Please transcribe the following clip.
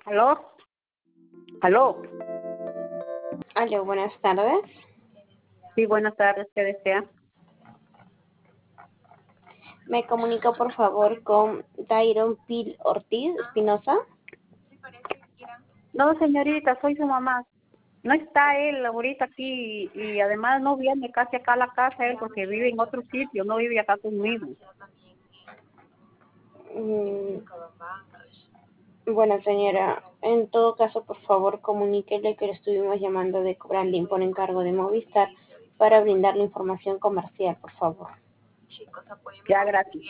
¿Aló? ¿Aló? Aló, buenas tardes. Sí, buenas tardes, ¿qué desea? Me comunico por favor con Dairon Pil Ortiz Espinosa. No, señorita, soy su mamá. No está él ahorita aquí y además no viene casi acá a la casa él porque vive en otro sitio, no vive acá conmigo. Bueno, señora, en todo caso, por favor, comuníquele que le estuvimos llamando de Cobralín por encargo de Movistar para brindarle información comercial, por favor. Ya, gracias.